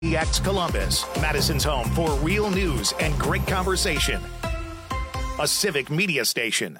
EX Columbus, Madison's home for real news and great conversation. A civic media station.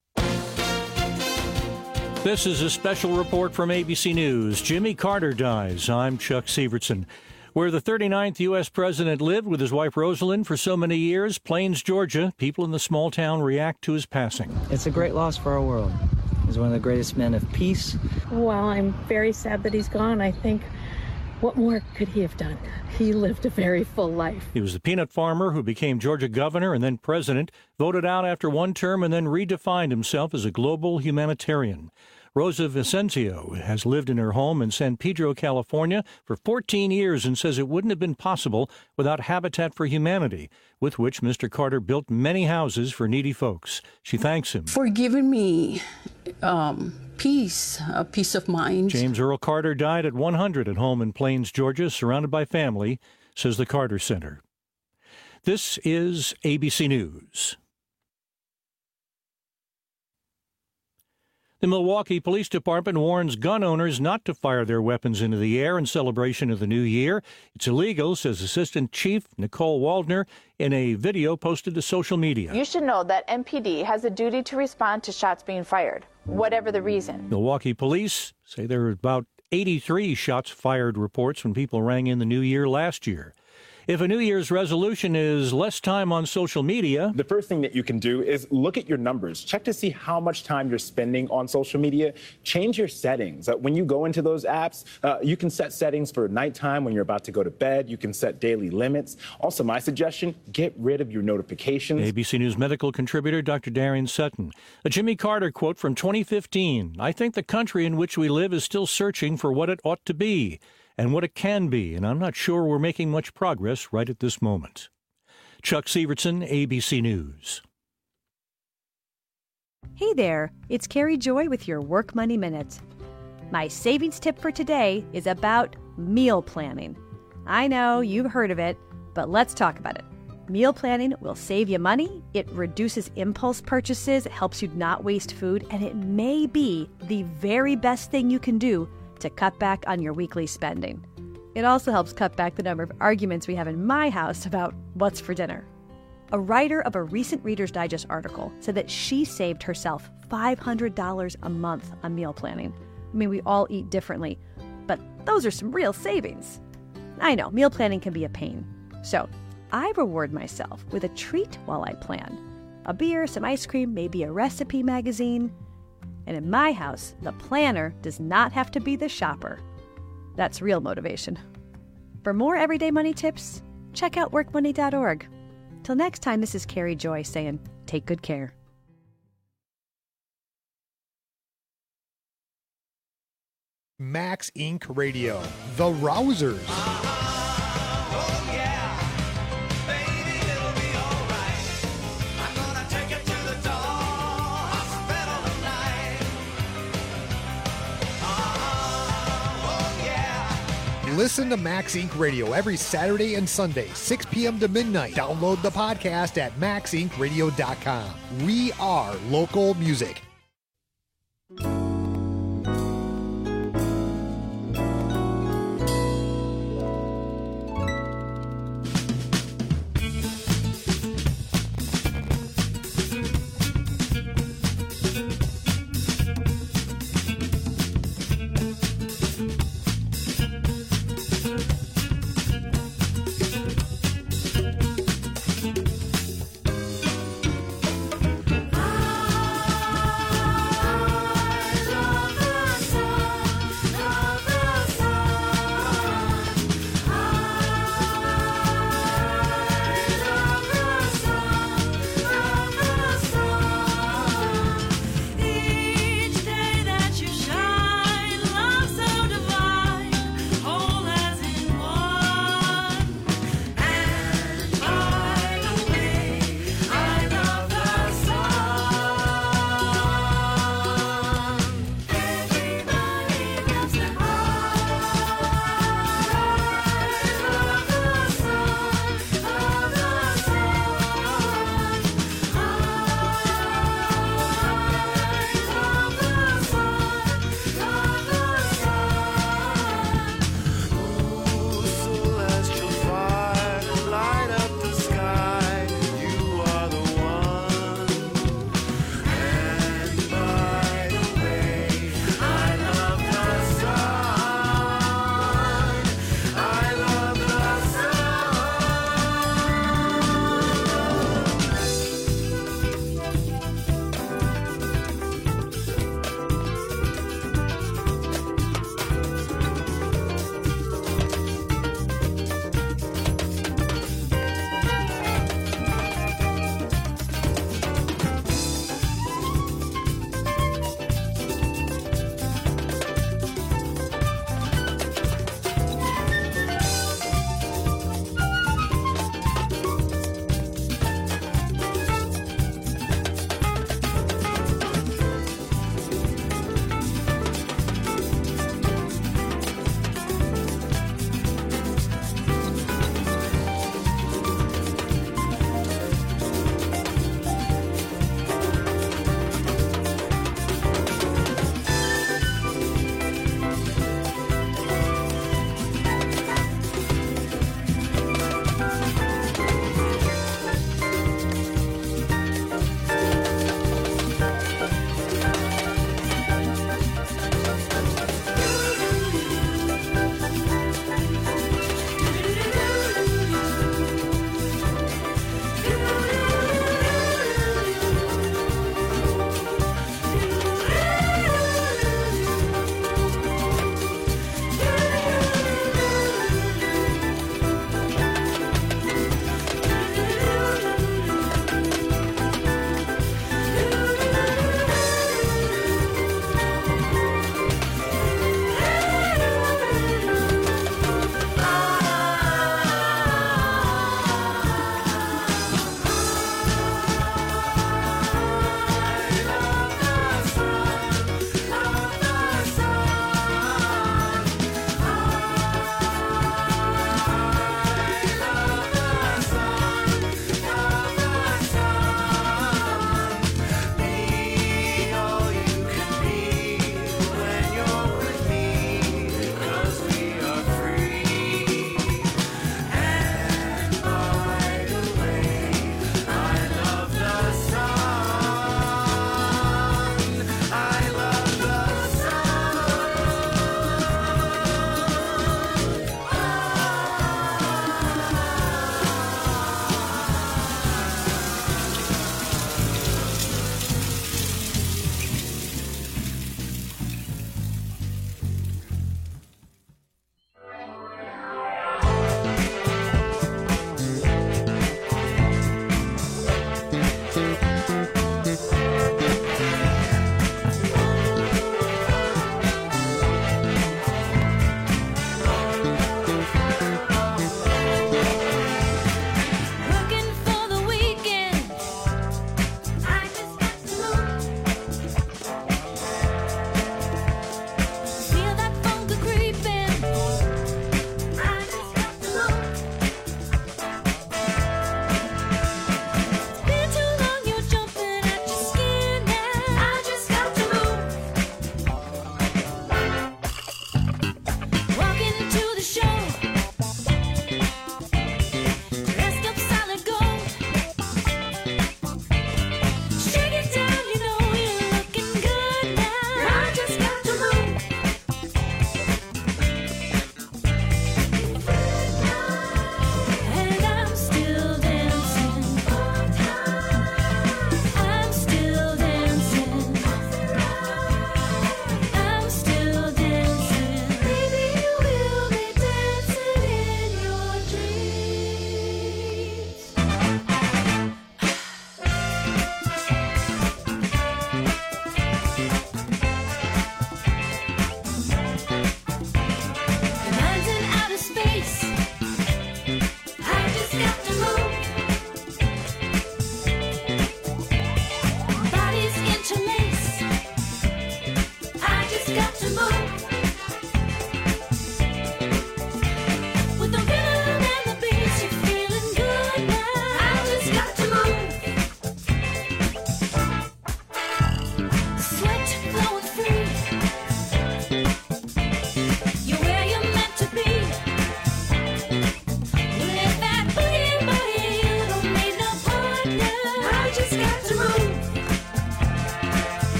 This is a special report from ABC News. Jimmy Carter dies. I'm Chuck Sievertson. Where the 39th U.S. president lived with his wife Rosalind for so many years, Plains, Georgia, people in the small town react to his passing. It's a great loss for our world. He's one of the greatest men of peace. Well, I'm very sad that he's gone. I think, what more could he have done? He lived a very full life. He was the peanut farmer who became Georgia governor and then president, voted out after one term, and then redefined himself as a global humanitarian. Rosa Vicencio has lived in her home in San Pedro, California for 14 years and says it wouldn't have been possible without Habitat for Humanity, with which Mr. Carter built many houses for needy folks. She thanks him for giving me peace of mind. James Earl Carter died at 100 at home in Plains, Georgia, surrounded by family, says the Carter Center. This is ABC News. The Milwaukee Police Department warns gun owners not to fire their weapons into the air in celebration of the new year. It's illegal, says Assistant Chief Nicole Waldner in a video posted to social media. You should know that MPD has a duty to respond to shots being fired, whatever the reason. Milwaukee police say there were about 83 shots fired reports when people rang in the new year last year. If a New Year's resolution is less time on social media, the first thing that you can do is look at your numbers. Check to see how much time you're spending on social media. Change your settings. When you go into those apps, you can set settings for nighttime when you're about to go to bed. You can set daily limits. Also, my suggestion, get rid of your notifications. ABC News medical contributor Dr. Darian Sutton. A Jimmy Carter quote from 2015. I think the country in which we live is still searching for what it ought to be and what it can be, and I'm not sure we're making much progress right at this moment. Chuck Sievertson, ABC News. Hey there, it's Carrie Joy with your Work Money Minute. My savings tip for today is about meal planning. I know you've heard of it, but let's talk about it. Meal planning will save you money, it reduces impulse purchases, it helps you not waste food, and it may be the very best thing you can do to cut back on your weekly spending. It also helps cut back the number of arguments we have in my house about what's for dinner. A writer of a recent Reader's Digest article said that she saved herself $500 a month on meal planning. I mean, we all eat differently, but those are some real savings. I know, meal planning can be a pain. So I reward myself with a treat while I plan. A beer, some ice cream, maybe a recipe magazine. And in my house, the planner does not have to be the shopper. That's real motivation. For more everyday money tips, check out workmoney.org. Till next time, this is Carrie Joy saying, take good care. Max Inc. Radio, The Rousers. Listen to Max Inc. Radio every Saturday and Sunday, 6 p.m. to midnight. Download the podcast at maxincradio.com. We are local music.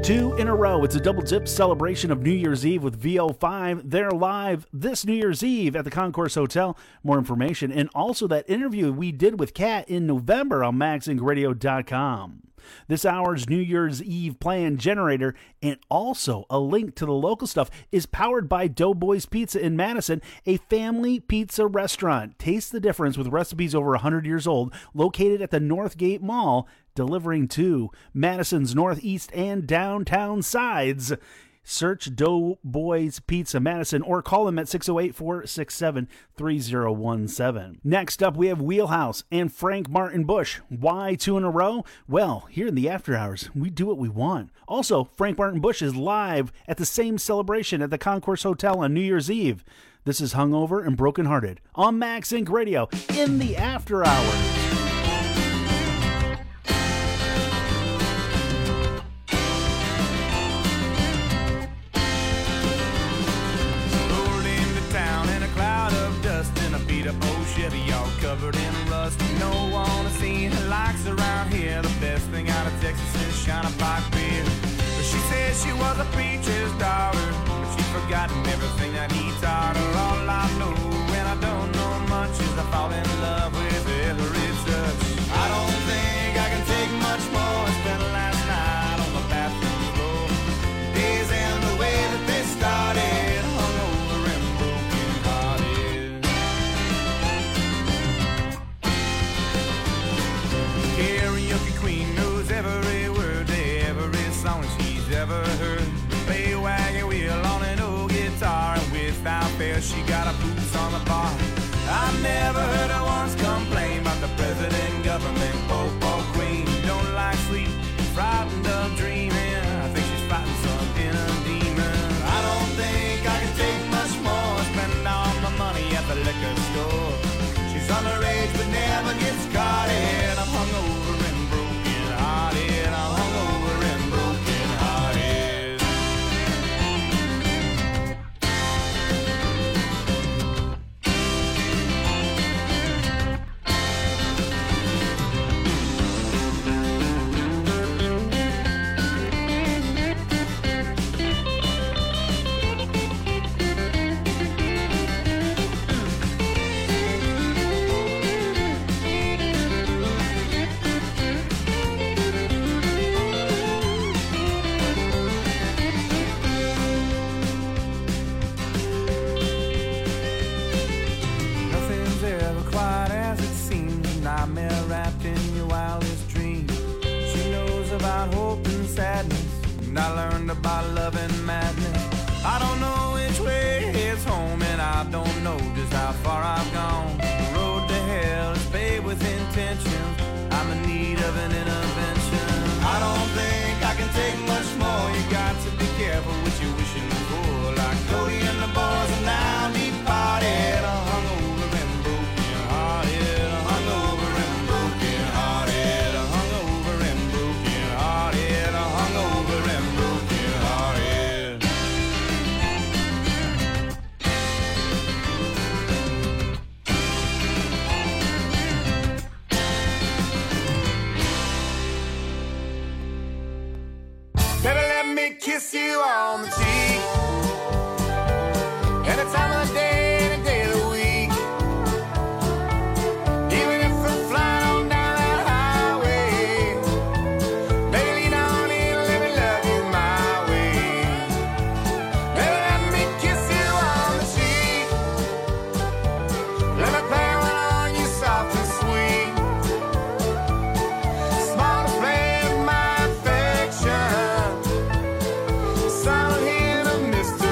2 in a row. It's a double dip celebration of New Year's Eve with VO5. They're live this New Year's Eve at the Concourse Hotel. More information and also that interview we did with Kat in November on MaxIncRadio.com. This hour's New Year's Eve plan generator and also a link to the local stuff is powered by Doughboys Pizza in Madison, a family pizza restaurant. Taste the difference with recipes over 100 years old, located at the Northgate Mall, delivering to Madison's northeast and downtown sides. Search Doughboys Pizza Madison or call them at 608-467-3017. Next up, we have Wheelhouse and Frank Martin Bush. Why 2 in a row? Well, here in the after hours, we do what we want. Also, Frank Martin Bush is live at the same celebration at the Concourse Hotel on New Year's Eve. This is Hungover and Brokenhearted on Max Inc. Radio in the after hours. Chevy all covered in rust. No one has seen her likes around here. The best thing out of Texas is Shiner Pike beer. But she says she was a preacher's daughter, but she's forgotten everything that he taught her. All I know, and I don't know much, is I fall in love with every touch. I don't think I can take much more. I spent last night on the bathroom floor. Days end the way that they started, hungover and broken hearted. Karaoke queen knows every word to every song she's ever heard. Play a wagon wheel on an old guitar, and without fail she got her boots on the bar. I never heard her once complain about the president, government, pope, or queen. Don't like sleep, frightened of dreaming. I think she's fighting some inner demon. I don't think I can take much more, spending all my money at the liquor store. She's underage but never gets caught in. I'm hungover and broken hearted. I'm hungover and broken hearted. Nothing's ever quite as it seems. A nightmare wrapped in your wildest dreams. She knows about hope and sadness, and I learned about love and madness. I don't know which way it's home, and I don't know just how far I've gone. The road to hell is paved with intentions. I'm in need of an intervention. I don't think I can take much more. You got to be careful what you're wishing for. Like Cody and the boys are now departed. I'm hungover and broken hearted. I'm hungover and broken hearted. I'm hungover and broken hearted. I'm hungover and broken hearted. Baby, let me kiss you on the cheek. Any time of the day, any day of the week. Even if we're flying on down that highway. Baby, lean on in, let me love you my way. Baby, let me kiss you on the cheek. Let me play one on you soft and sweet. Small display of my affection. Silent hint of mystery.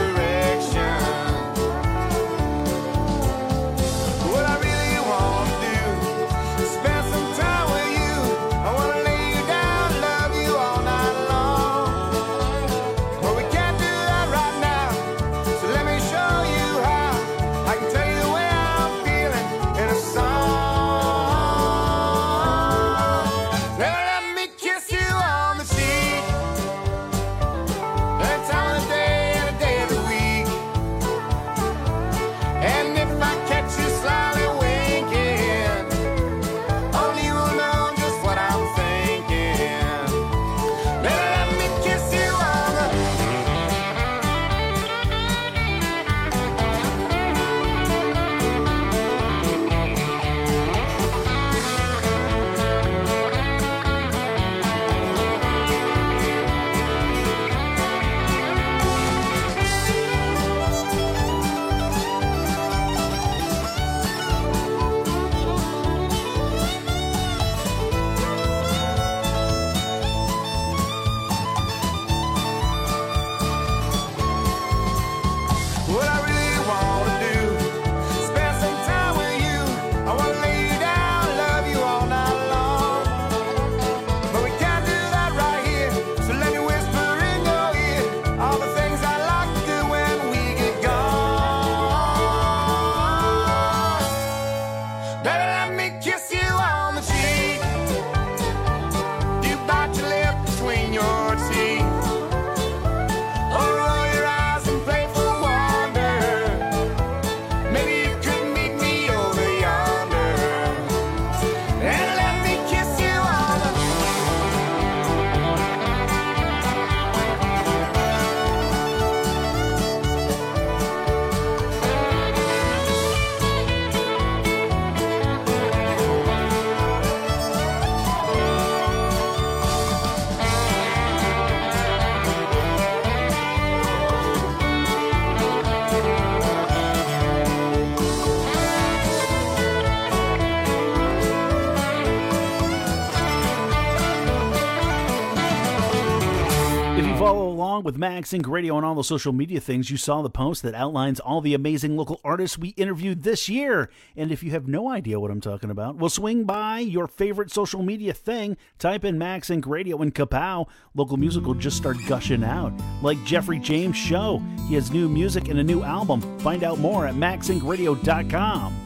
follow along with Max Inc. Radio on all the social media things, you saw the post that outlines all the amazing local artists we interviewed this year. And if you have no idea what I'm talking about, well, swing by your favorite social media thing, type in Max Inc. Radio, and kapow, local music will just start gushing out. Like Jeffrey James Show. He has new music and a new album. Find out more at maxincradio.com.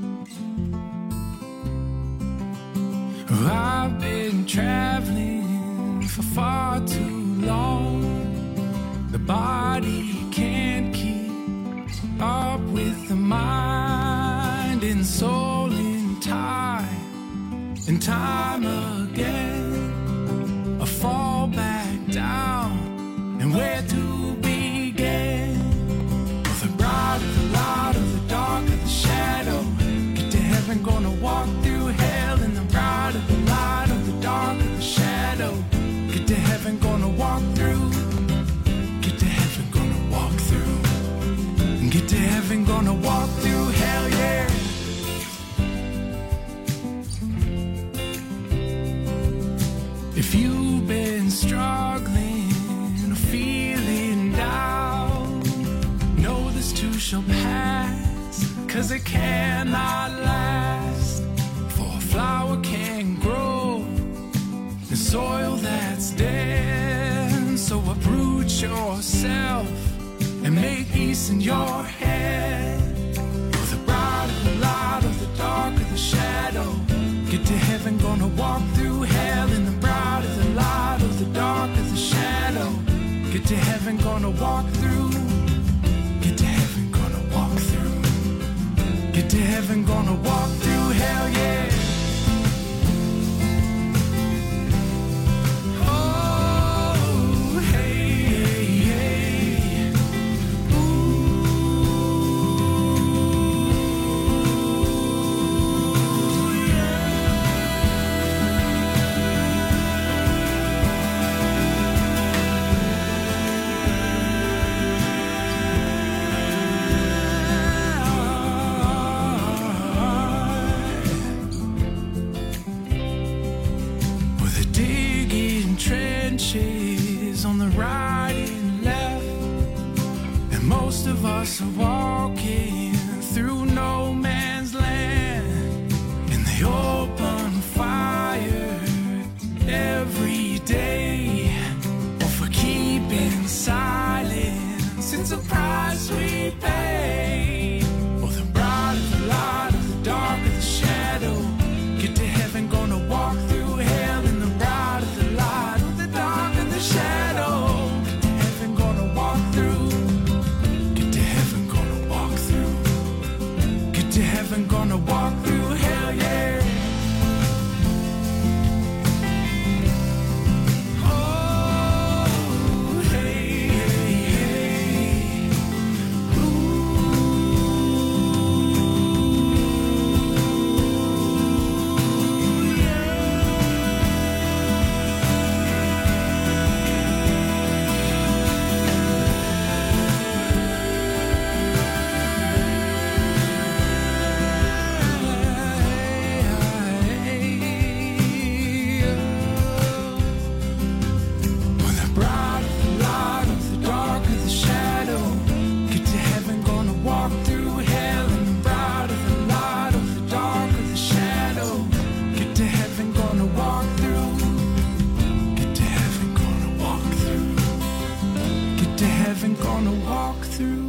I've been traveling for far too long. The body can't keep up with the mind and soul in time and time again. I fall back down, and where to begin? With the bright of the light of the dark of the shadow, get to heaven, gonna walk through hell in the bright of the light of the dark of the shadow. Get to heaven, gonna walk through. Get to heaven, gonna walk through. Get to heaven, gonna walk through hell, yeah. If you've been struggling or feeling down, know this too shall pass, 'cause it cannot last. For a flower can grow in soil that's dead. So uproot yourself and make peace in your head. For the bright of the light of the dark of the shadow, get to heaven, gonna walk through hell in the bright of the light of the dark of the shadow. Get to heaven, gonna walk through. Get to heaven, gonna walk through. Get to heaven, gonna walk through hell, yeah. Oh, hey, hey, hey. Ooh, trenches on the right and left, and most of us are walking through no man's land. In the open fire every day, or for keeping silence, it's a price we pay. Or the bright of the light of the dark of the shadow, get to heaven, gonna walk through hell in the bright of the light of the dark of the shadow. Get to heaven, gonna walk through. Get to heaven, gonna walk through. Get to heaven, gonna walk through hell, yeah. Oh, hey, hey, hey. When the bright of the light of the dark of the shadow, get to heaven, gonna walk through hell in the bright of the light of the dark of the shadow. Get to heaven, gonna walk through. Get to heaven, gonna walk through. Get to heaven, gonna walk through.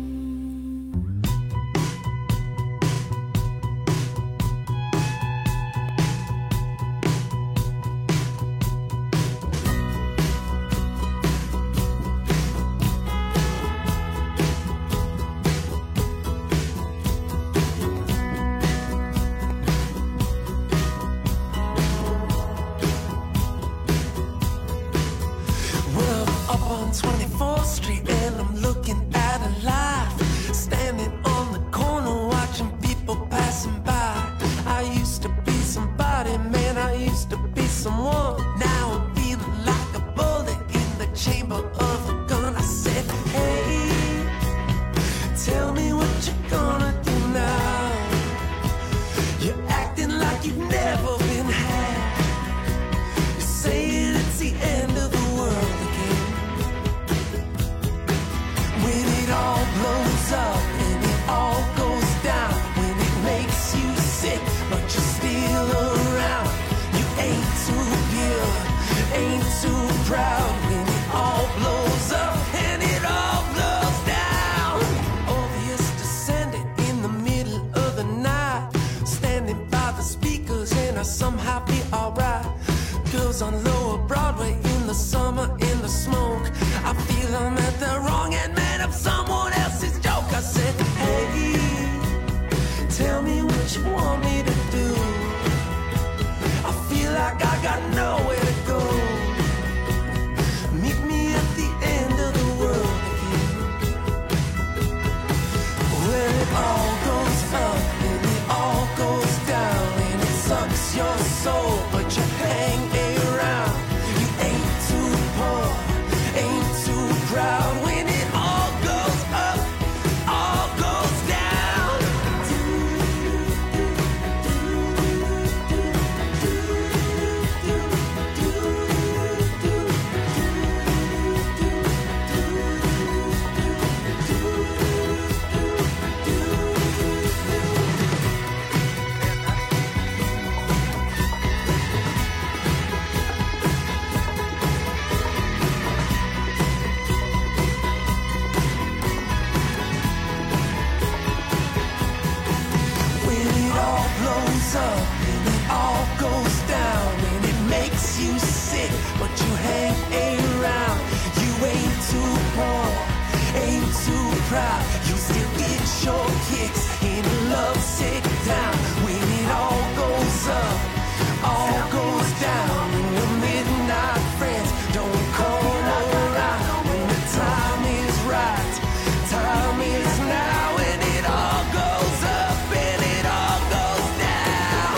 Well, up on 24th Street and I'm looking at a life. Standing on the corner watching people passing by. I used to be somebody, man, I used to be someone. Now I'm feeling like a bullet in the chamber of a gun. I said, hey, tell me what you're gonna do now. You're acting like you've never been had. You're saying it's the end of the world again. happy, alright. Girls on Lower Broadway in the summer, in the smoke. I feel I'm at the wrong end, man, of someone else's joke. I said, hey, tell me what you want me to do. I feel like I got nowhere to go. Meet me at the end of the world again. Well, it all goes up and it all goes down, and it sucks your soul, but you hang around. You ain't too poor, ain't too proud. When it all goes up, all goes down. When it all blows up and it all goes down, and it makes you sick, but you hang around. You ain't too poor, ain't too proud. You still get your kicks in a lovesick town. When it all goes up, all goes down, and your midnight friends don't come around. When the time is right, time is now, and it all goes up and it all goes down.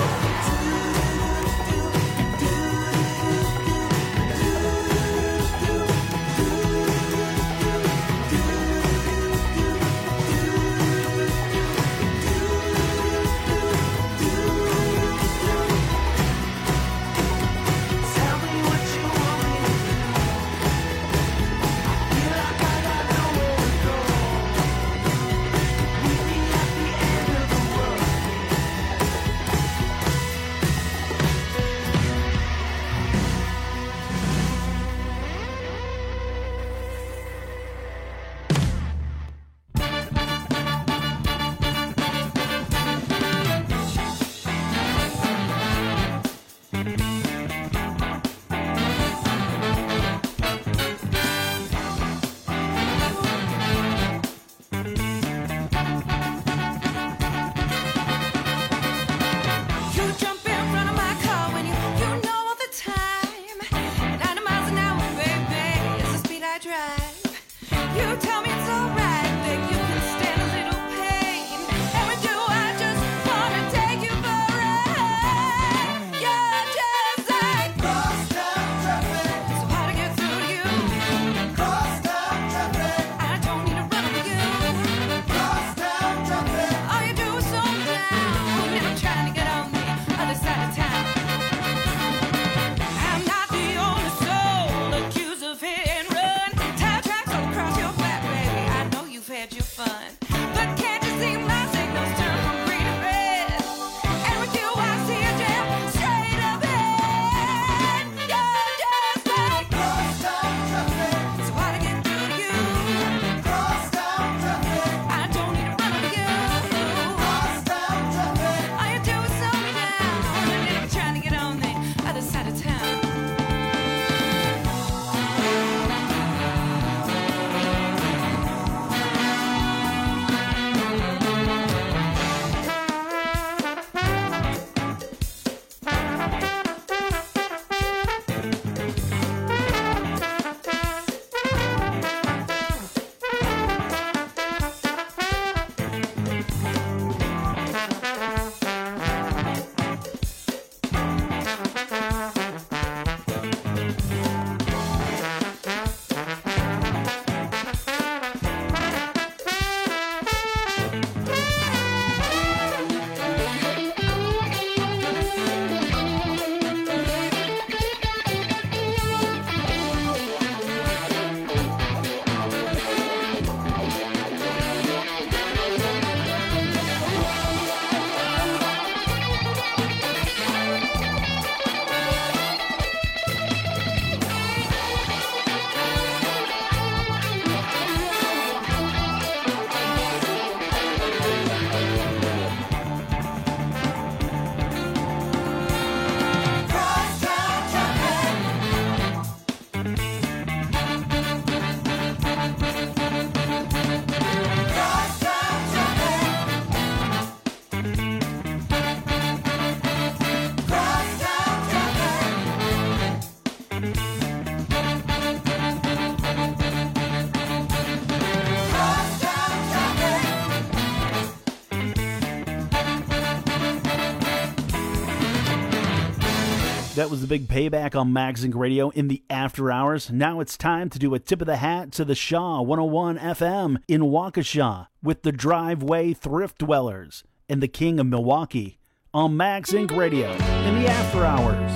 That was the big payback on Max Inc. Radio in the after hours. Now it's time to do a tip of the hat to the Shaw 101 FM in Waukesha with the Driveway Thrift Dwellers and the King of Milwaukee on Max Inc. Radio in the after hours.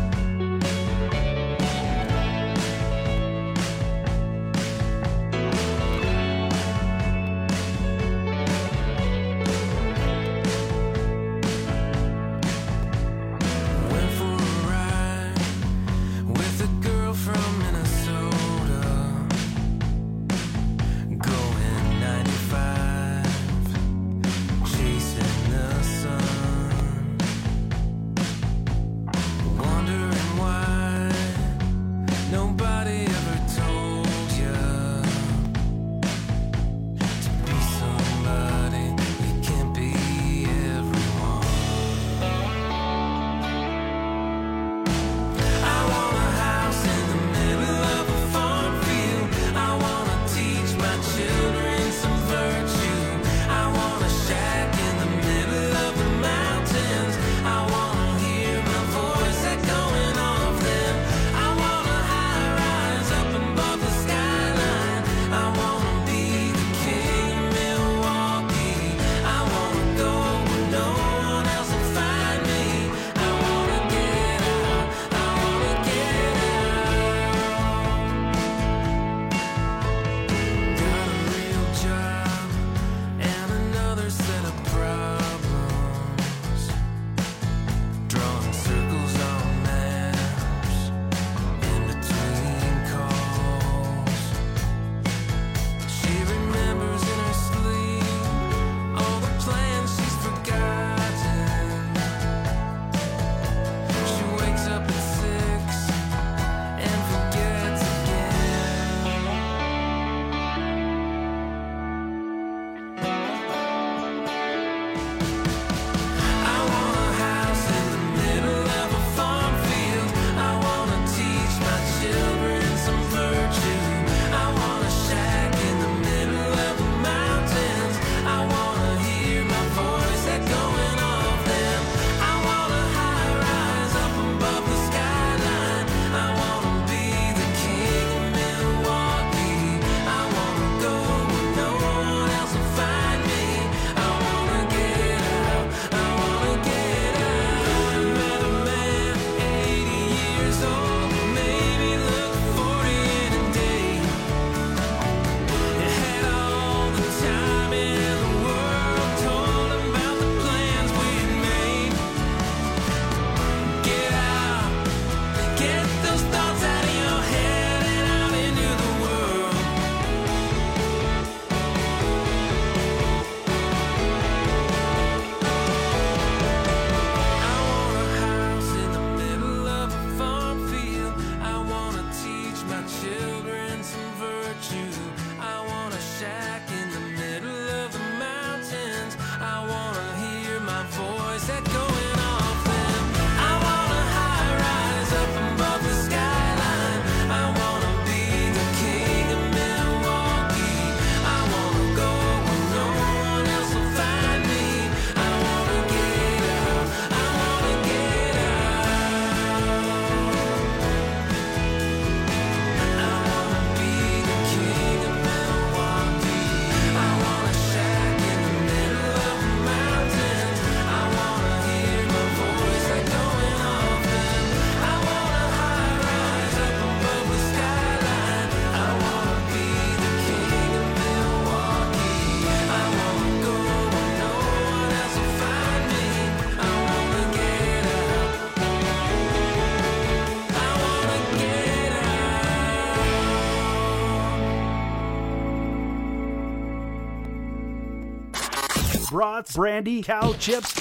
Brats, brandy, cow chips,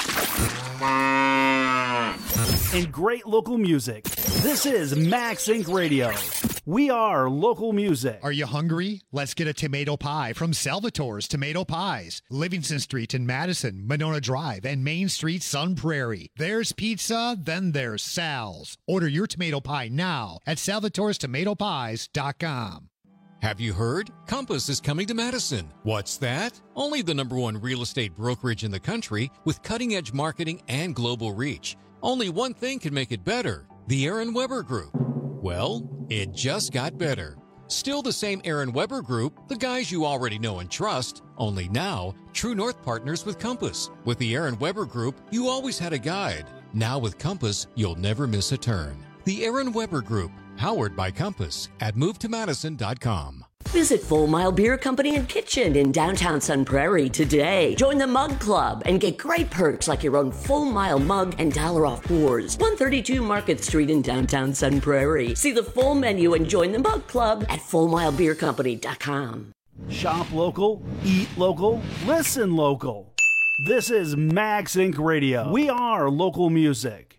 and great local music. This is Max Inc. Radio. We are local music. Are you hungry? Let's get a tomato pie from Salvatore's Tomato Pies. Livingston Street in Madison, Monona Drive, and Main Street, Sun Prairie. There's pizza, then there's Sal's. Order your tomato pie now at salvatorestomatopies.com. Have you heard? Compass is coming to Madison. What's that? Only the #1 real estate brokerage in the country with cutting-edge marketing and global reach. Only one thing can make it better. The Aaron Weber Group. Well, it just got better. Still the same Aaron Weber Group, the guys you already know and trust, only now, True North partners with Compass. With the Aaron Weber Group, you always had a guide. Now with Compass, you'll never miss a turn. The Aaron Weber Group, powered by Compass at movetomadison.com. Visit Full Mile Beer Company and Kitchen in downtown Sun Prairie today. Join the Mug Club and get great perks like your own Full Mile mug and $1 off pours. 132 Market Street in downtown Sun Prairie. See the full menu and join the Mug Club at fullmilebeercompany.com. Shop local, eat local, listen local. This is Max Inc. Radio. We are local music.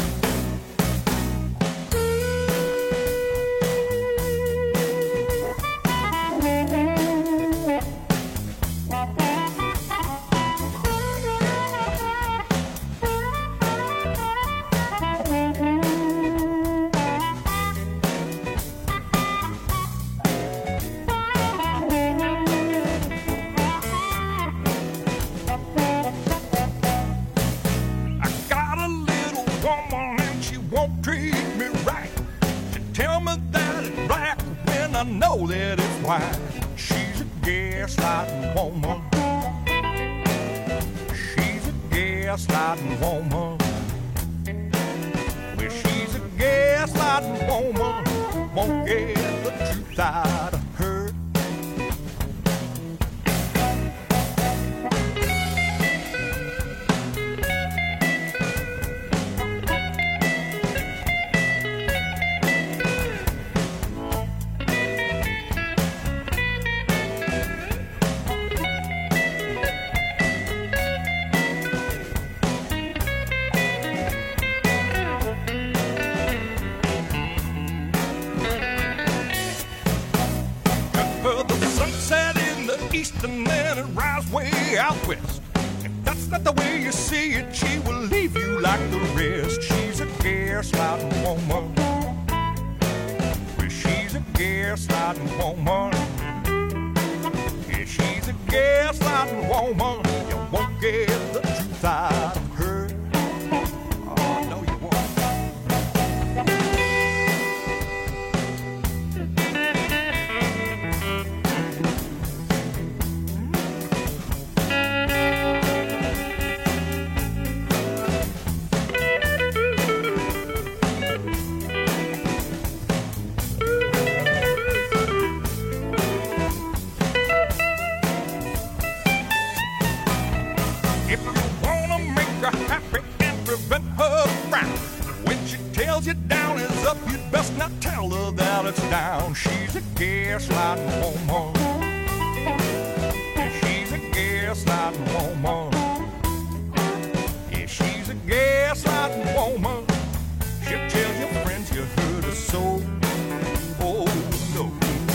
I know that it's why she's a gaslighting woman. She's a gaslighting woman. Well, she's a gaslighting woman. Won't get the truth out of her. And then it rises way out west. If that's not the way you see it, she will leave you like the rest. She's a gaslighting woman. Well, she's a gaslighting woman. Yeah, she's a gaslighting woman. You won't get the truth out of her. Oh, no, you won't. You down is up, you'd best not tell her that it's down. She's a gaslighting woman. Yeah, she's a gaslighting woman. Yeah, she's a gaslighting woman. She'll tell your friends you hurt her so. Oh, no.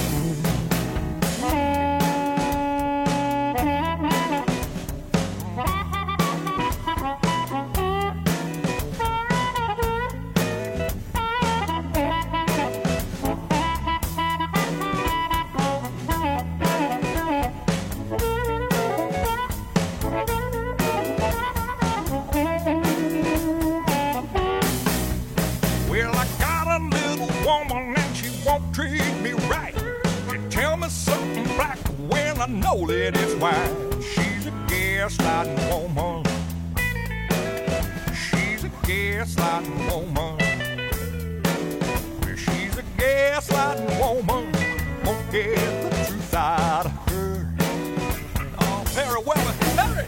I know that it's why she's a gaslighting woman. She's a gaslighting woman. Well, she's a gaslighting woman. Won't get the truth out of her. Oh, very well, Harry.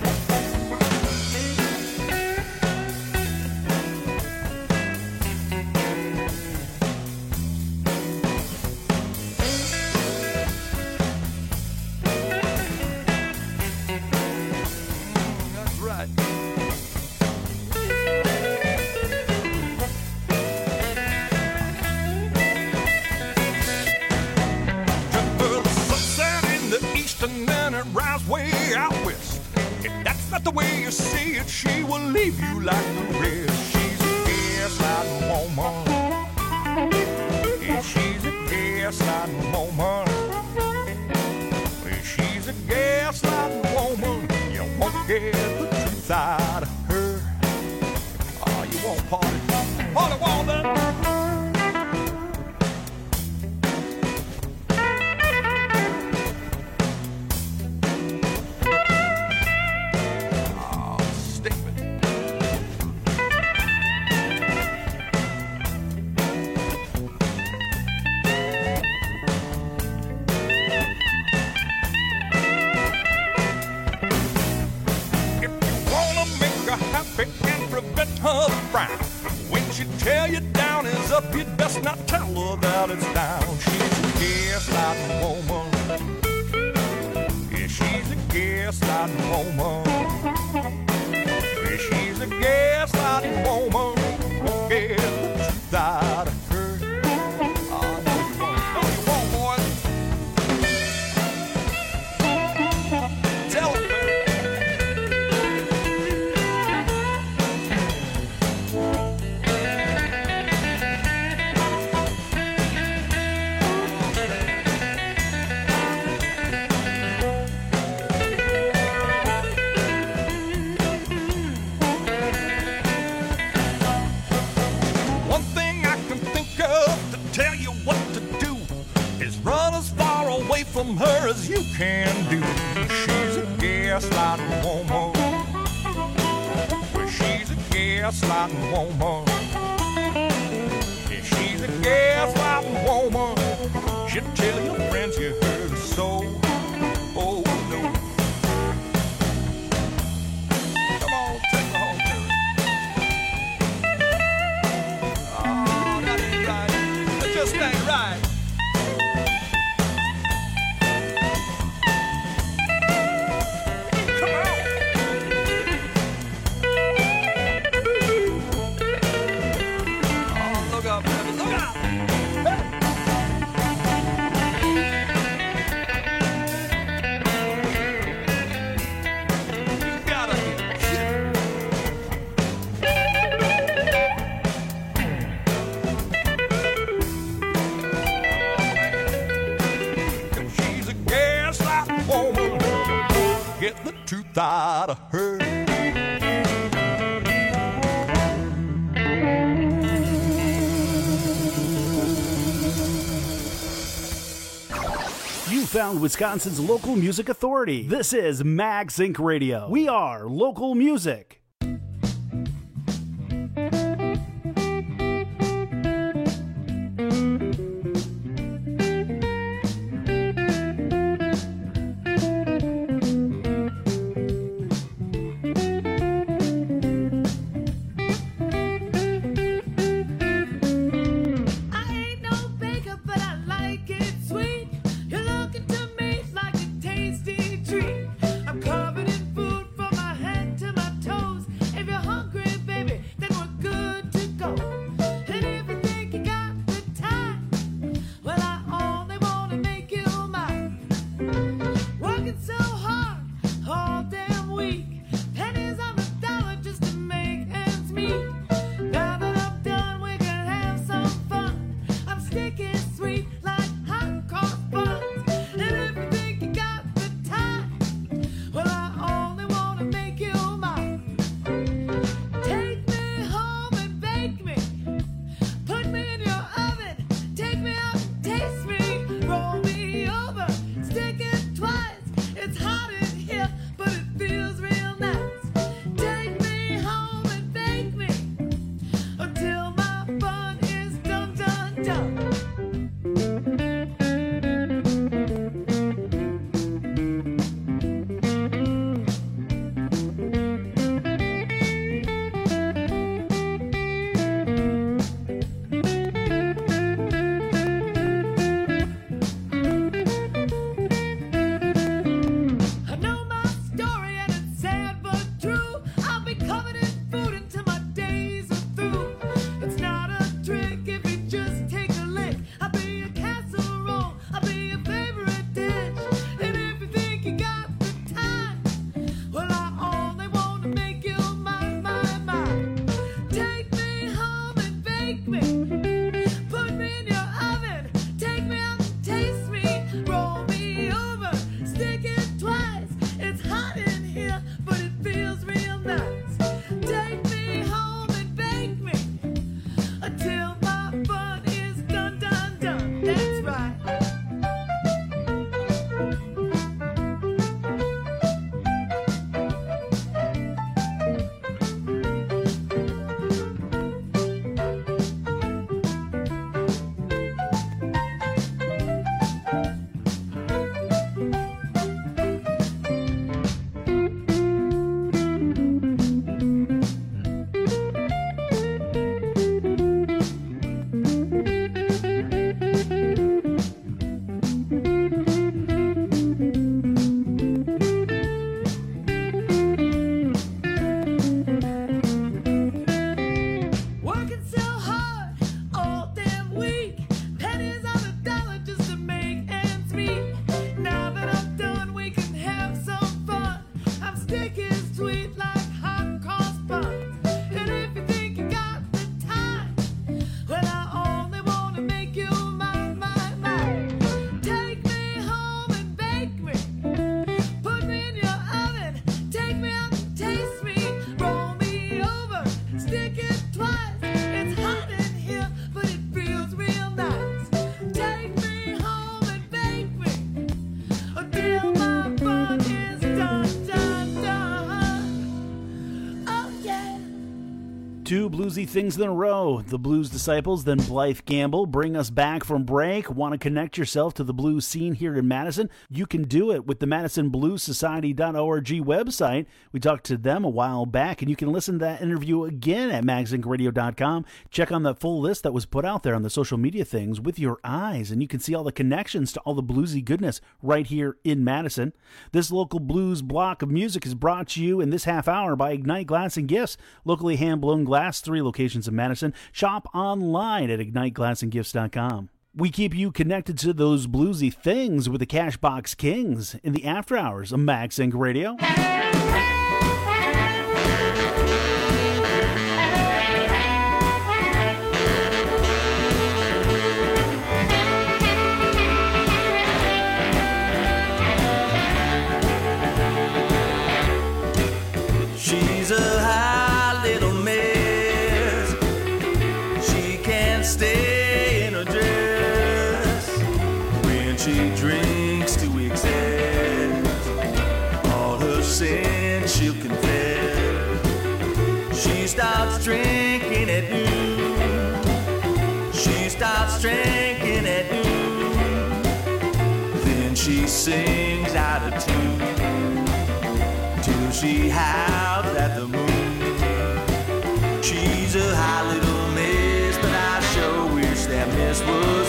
Way out west. If that's not the way you see it, she will leave you like the rest. She's a gaslighting woman. Yeah, she's a gaslighting woman. Yeah, she's a gaslighting woman. You won't get the truth out of her. Oh, you won't party. Party, Walden. sun is up, you'd best not tell her that it's down. She's a gaslighting woman. Yeah, she's a gaslighting woman. Yeah, she's a gaslighting woman. Get the truth out of her. Oh, no, you won't, boys. Tell her, from her as you can do. She's a gaslighting woman. Well, she's a gaslighting woman. Yeah, she's a gaslighting woman. She'll tell your friends you heard her so. Oh no. Come on, take her home, Terry. Oh, that ain't right. That just ain't right. Get the truth out of her. You found Wisconsin's local music authority. This is Mag Sync Radio. We are local music. Covered in food from my head to my toes. If you're hungry, baby, hard all damn week. Pennies on the dollar just to make ends meet. Now that I'm done, we can have some fun. I'm sticking sweet like hot cross buns. And if you think you got the time, well, I only want to make you mine, mine, mine. Take me home and bake me. Put me in your oven. Take me out and taste me. Roll me over. Stick it twice. It's hot in here, but it feels real nice. Take me home and bake me until my fun is done, done, done. Oh, yeah. Two bluesy things in a row. The Blues Disciples, then Blythe Gamble, bring us back from break. Want to connect yourself to the blues scene here in Madison? You can do it with the MadisonBluesSociety.org website. We talked to them a while back, and you can listen to that interview again at magzinkradio.com. Check on that full list that was put out there on the social media things with your eyes, and you can see all the connections to all the bluesy goodness right here in Madison. This local blues block of music is brought to you in this half hour by Ignite Glass and Gifts, locally hand-blown glass, 3 locations in Madison. Shop online at IgniteGlassandGifts.com. We keep you connected to those bluesy things with the Cashbox Kings in the after hours of Max Inc. Radio. She's a high little miss. She can't stay in her dress when she drinks to excess. All her sins she'll confess. She starts drinking at noon. She starts drinking at noon. Then she sings out of tune till she howls at the moon. She's a high little miss, but I sure wish that miss was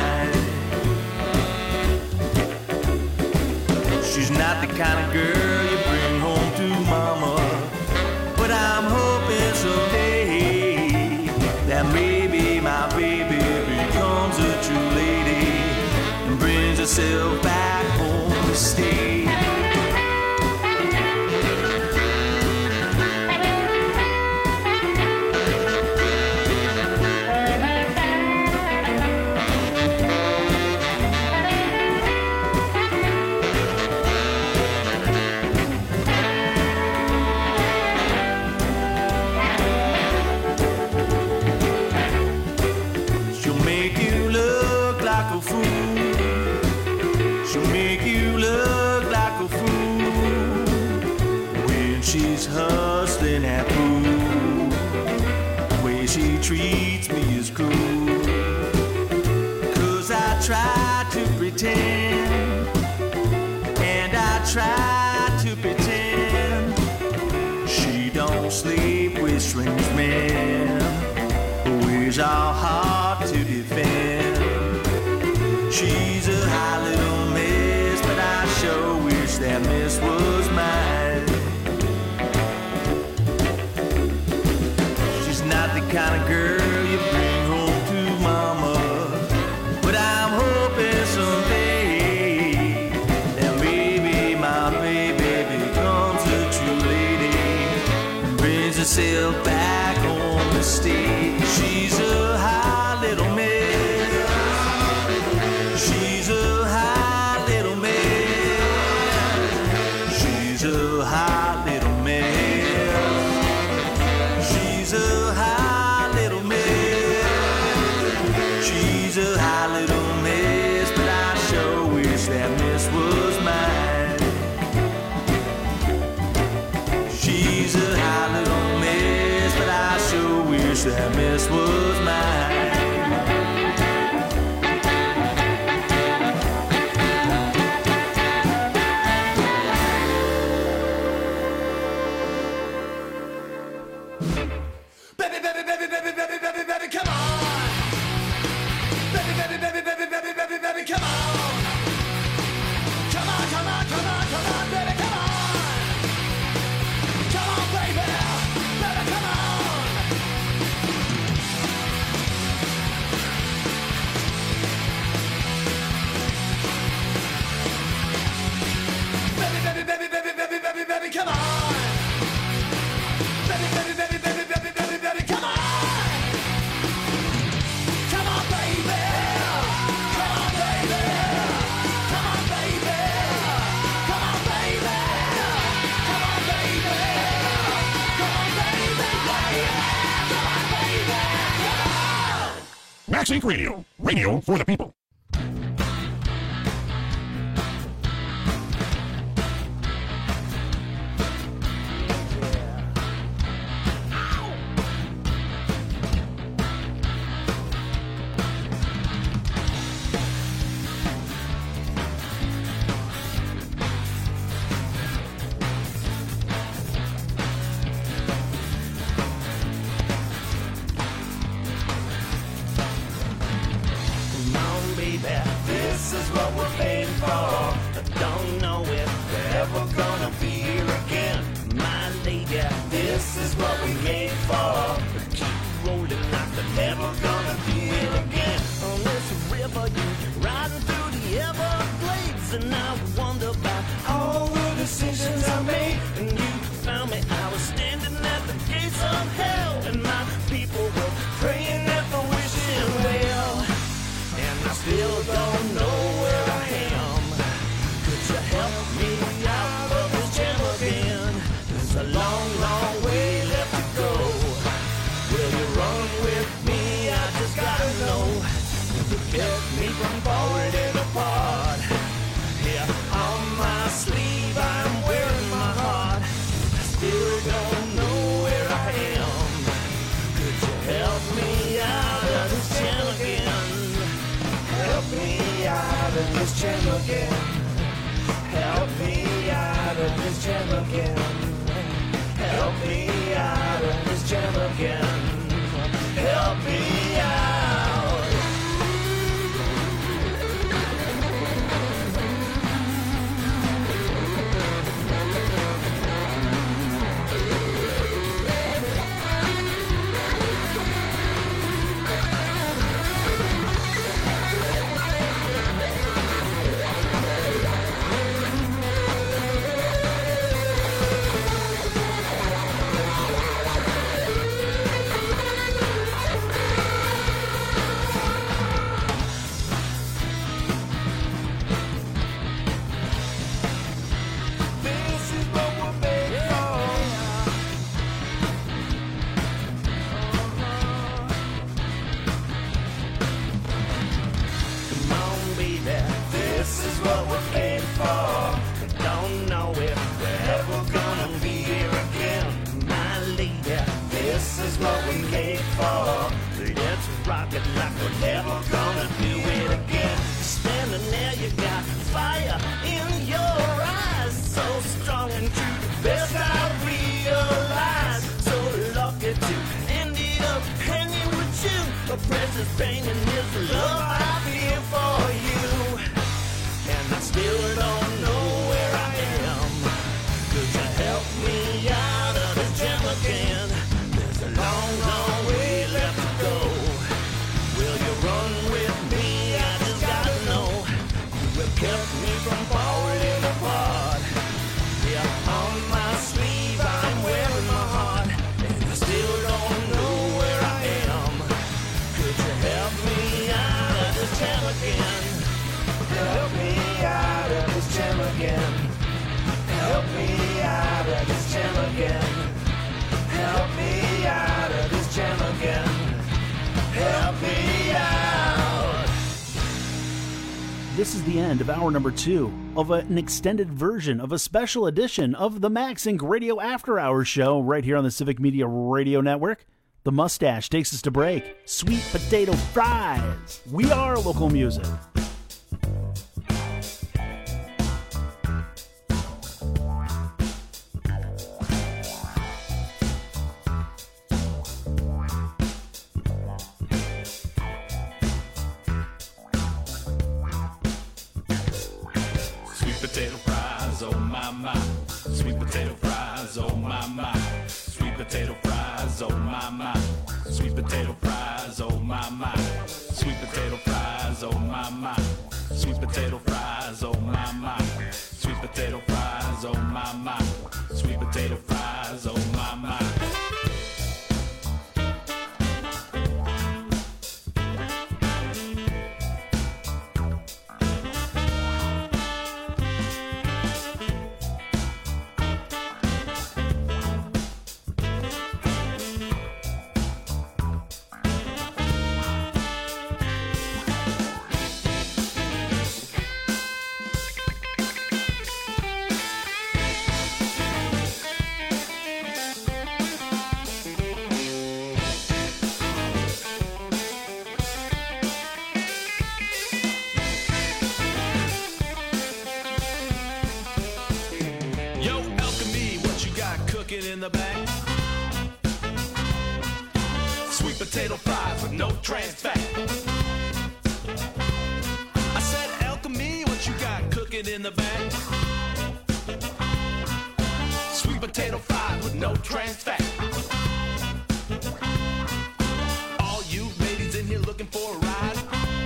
mine. She's not the kind of girl you bring home to mama, but I'm hoping someday that maybe my baby becomes a true lady and brings herself back home to stay. Hustling at pool, the way she treats me is cruel. 'Cause I try to pretend, and I try to pretend she don't sleep with strange men. Her ways are hard to defend. She's a high little miss, but I sure wish that miss was mine. The kind of girl you bring home to mama, but I'm hoping someday that maybe my baby becomes a true lady and brings herself back home to stay. She's a high little miss. She's a high little miss. She's a high little miss. She's a high She's a high little miss, but I sure wish that miss was mine. She's a high little miss, but I sure wish that miss was mine. Baby, baby, baby, baby, baby, baby, baby, come on! Max Inc. Radio. Radio for the people. This is what we're made for. I don't know if we're ever gonna be here again. My lady, this is what we made for. Keep rolling like we're never gonna do it again. On this river, you're riding through the Everglades, and I wonder about all the decisions I made. And you found me, I was standing at the gates of hell, and my people were praying at the wishing well. And I still don't know where I am. Could you help me out of this jam again? There's a long, long way left to go. Will you run with me? I just gotta know. You kept me from falling apart. Here on my sleeve I'm wearing my heart. I still don't know where I am. Could you help me out of this jam again? Help me out of this jam again. Help me out of this jam again. Help me out of this jam again. Help me out. This is what we're made for. I don't know if we're ever gonna be here again. My lady, this is what we're made for. Let's rock it like we're never gonna do it again. Standing there, you got fire in your eyes, so strong and true, the best I realize. So lucky to end it up hanging with you. A precious pain in this love I feel for you. And I still don't know where I am. Could you help me out of this jam again? There's a long, long way left to go. Will you run with me? I just gotta know. You have kept me from falling apart. Yeah, on my sleeve I'm wearing my heart. And I still don't know where I am. Could you help me out of this jam again? Help me out of this jam again. Help me out of this jam again. Help me out of this jam again. Help me out. This is the end of hour number 2 of an extended version of a special edition of the Max Inc. Radio After Hours show right here on the Civic Media Radio Network. The mustache takes us to break. Sweet potato fries. We are local music. Potato fries, oh my my. Sweet potato fries, oh my my. Sweet potato fries, oh my my. Sweet potato fries, oh my my. Sweet potato fries, oh my my. Sweet potato fries, oh my my. Sweet potato fries, oh my my. Sweet potato fries, oh my my. in the back. Sweet potato fries with no trans fat. I said, Alchemy, what you got cooking in the back? Sweet potato fries with no trans fat. All you ladies in here looking for a ride?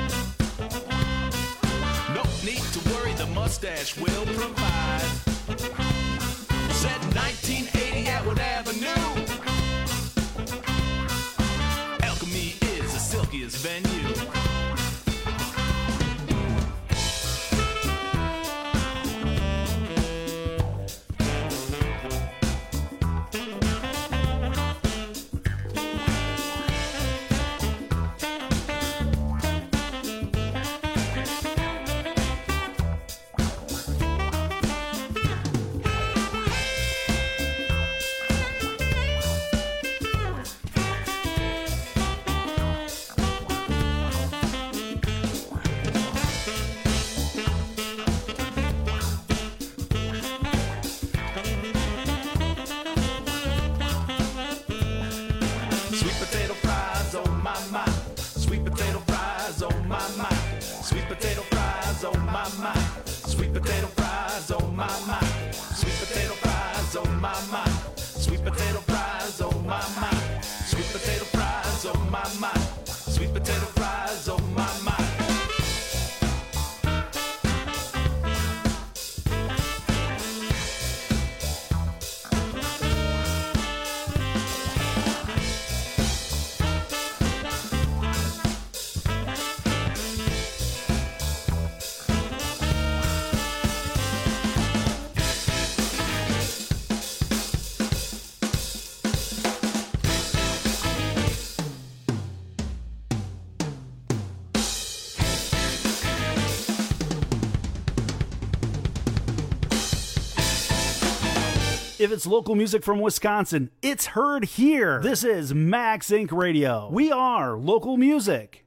No need to worry, the mustache will provide. Said 1980 Atwood Avenue. Alchemy is the silkiest venue. If it's local music from Wisconsin, it's heard here. This is Max Inc. Radio. We are local music.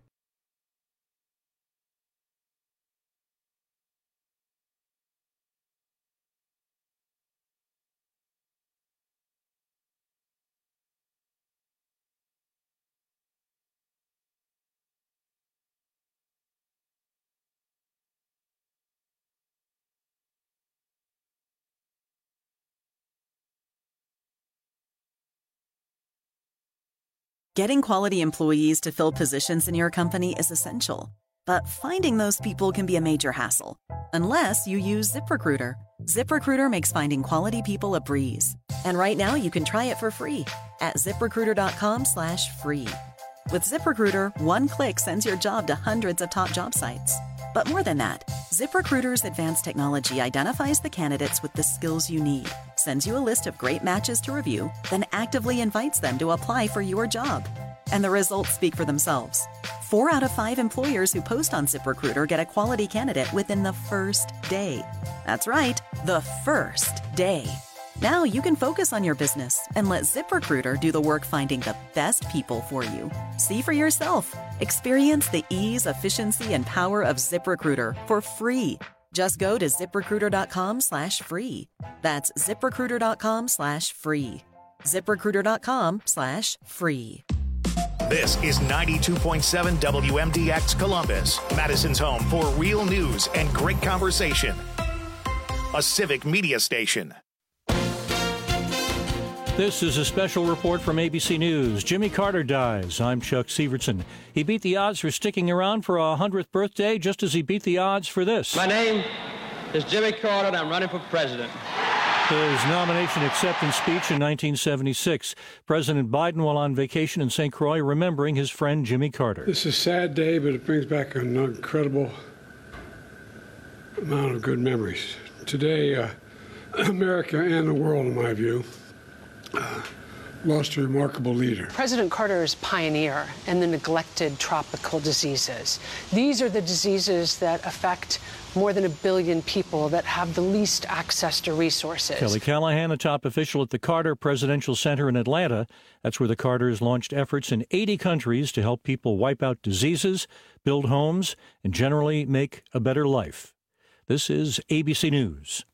Getting quality employees to fill positions in your company is essential, but finding those people can be a major hassle, unless you use ZipRecruiter. ZipRecruiter makes finding quality people a breeze. And right now you can try it for free at ZipRecruiter.com/free. With ZipRecruiter, one click sends your job to hundreds of top job sites. But more than that, ZipRecruiter's advanced technology identifies the candidates with the skills you need, sends you a list of great matches to review, then actively invites them to apply for your job. And the results speak for themselves. 4 out of 5 employers who post on ZipRecruiter get a quality candidate within the first day. That's right, the first day. Now you can focus on your business and let ZipRecruiter do the work finding the best people for you. See for yourself. Experience the ease, efficiency, and power of ZipRecruiter for free. Just go to ZipRecruiter.com/free. That's ZipRecruiter.com/free. ZipRecruiter.com/free. This is 92.7 WMDX Columbus, Madison's home for real news and great conversation. A civic media station. This is a special report from ABC News. Jimmy Carter dies. I'm Chuck Severson. He beat the odds for sticking around for a 100th birthday, just as he beat the odds for this. My name is Jimmy Carter, and I'm running for president. His nomination acceptance speech in 1976. President Biden, while on vacation in St. Croix, remembering his friend Jimmy Carter. This is a sad day, but it brings back an incredible amount of good memories. Today, America and the world, in my view, lost a remarkable leader. President Carter is a pioneer in the neglected tropical diseases. These are the diseases that affect more than 1 billion people that have the least access to resources. Kelly Callahan, a top official at the Carter Presidential Center in Atlanta. That's where the Carters launched efforts in 80 countries to help people wipe out diseases, build homes, and generally make a better life. This is ABC News.